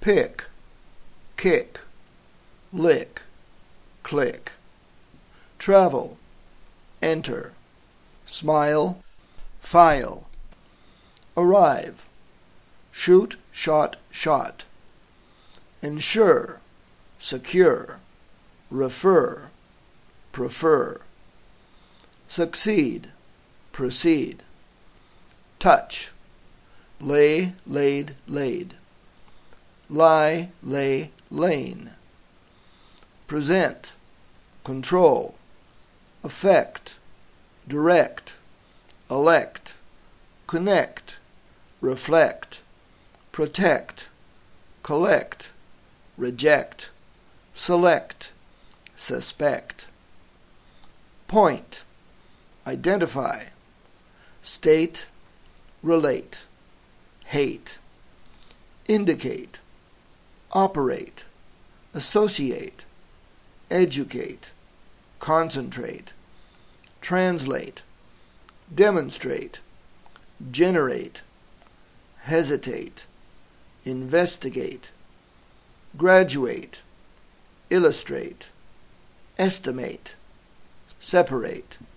pick, kick, lick, click. Travel, enter, smile, file. Arrive, shoot, shot, shot. Ensure, secure, refer, prefer. Succeed, proceed. Touch, lay, laid, laid. Lie, lay, lain. Present, control. Affect, direct, elect, connect, reflect, protect, collect, reject, select, suspect. Point, identify, state, relate, hate. Indicate, operate, associate, educate, concentrate, translate, demonstrate, generate, hesitate, investigate, graduate, illustrate, estimate, separate.